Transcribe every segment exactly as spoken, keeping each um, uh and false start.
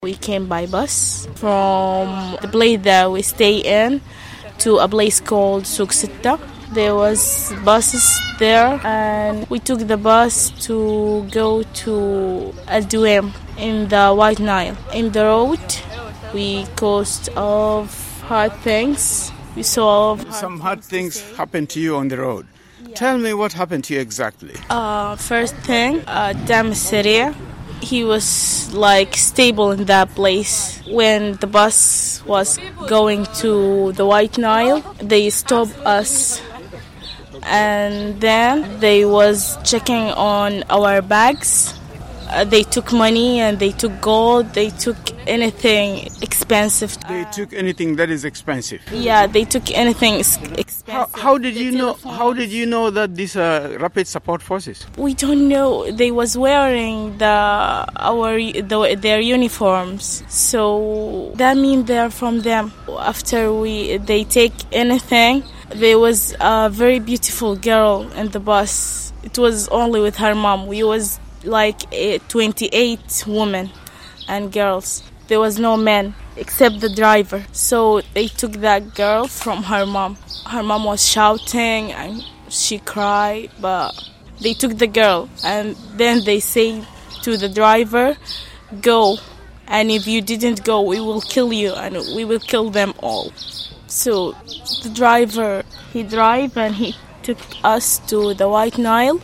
We came by bus from the place that we stay in to a place called Souk Sitta. There was buses there and we took the bus to go to Al Duwaim in the White Nile. In the road we caused of hard things. We saw hard some hard things things happened to you on the road. Yeah. Tell me what happened to you exactly. Uh, first thing, uh, Dam Syria. He was like stable in that place. When the bus was going to the White Nile, they stopped us. And then they was checking on our bags. Uh, they took money and they took gold. They took anything expensive. They took anything that is expensive. Yeah, they took anything ex- How, expensive. how did The you know? telephone. How did you know that these are rapid support forces? We don't know. They was wearing the our the, their uniforms, so that means they're from them. After we they take anything, there was a very beautiful girl in the bus. It was only with her mom. We was like eh, twenty-eight women and girls. There was no men except the driver. So they took that girl from her mom. Her mom was shouting and she cried, but they took the girl and then they say to the driver, go, and if you didn't go we will kill you and we will kill them all. So the driver, he drive and he took us to the White Nile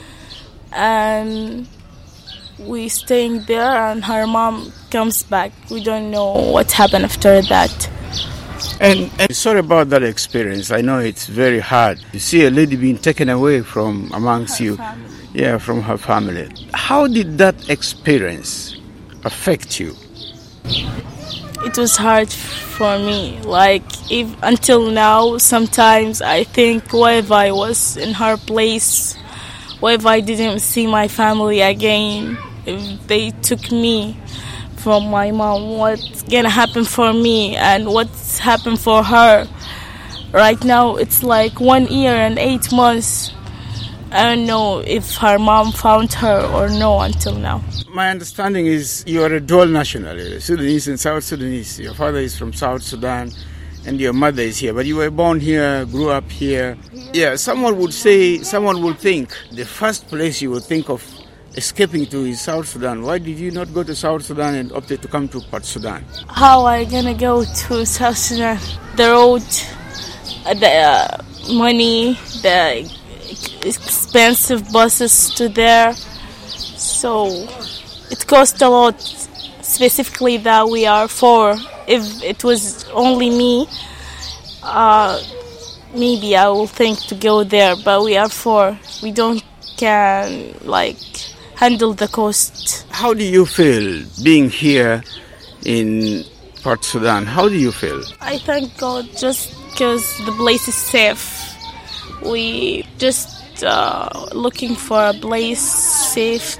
and we staying there and her mom comes back. We don't know what happened after that. And, and sorry about that experience. I know it's very hard to see a lady being taken away from amongst Her you. family. Yeah, from her family. How did that experience affect you? It was hard for me. Like if until now, sometimes I think, what if I was in her place? What if I didn't see my family again? If they took me from my mom, what's gonna happen for me and what's happened for her? Right now, it's like one year and eight months. I don't know if her mom found her or no until now. My understanding is you are a dual national, Sudanese and South Sudanese. Your father is from South Sudan and your mother is here. But you were born here, grew up here. Yeah, someone would say, someone would think the first place you would think of escaping to is South Sudan. Why did you not go to South Sudan and opted to come to Port Sudan? How I gonna go to South Sudan? The road, uh, the uh, money, the expensive buses to there. So it cost a lot. Specifically that we are four. If it was only me, uh, maybe I will think to go there. But we are four. We don't can like handle the cost. How do you feel being here in Port Sudan? How do you feel? I thank God just because the place is safe. We just uh, looking for a place safe.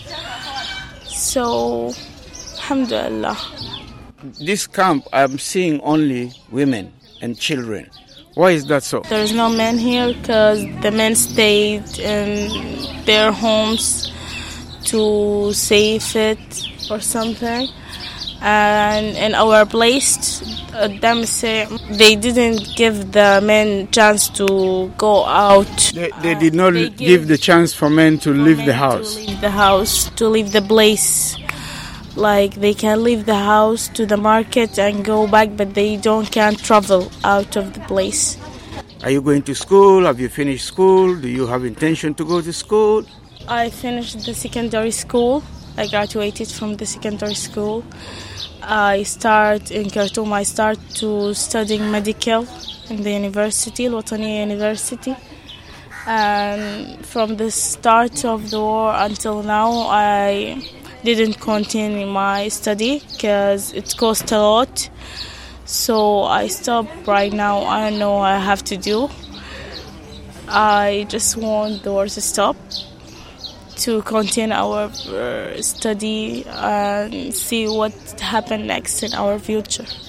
So, alhamdulillah. This camp, I'm seeing only women and children. Why is that so? There's no men here because the men stayed in their homes to save it or something. And in our place, uh, them say they didn't give the men chance to go out. They, they did not They give, give the chance for men to leave the Men house. To leave the house, to leave the place. Like they can leave the house to the market and go back, but they don't can't travel out of the place. Are you going to school? Have you finished school? Do you have intention to go to school? I finished the secondary school. I graduated from the secondary school. I start in Khartoum. I start to studying medical in the university, Al Wataniya University. And from the start of the war until now, I didn't continue my study because it cost a lot. So I stopped right now. I don't know what I have to do. I just want the war to stop, to continue our uh, study and see what happens next in our future.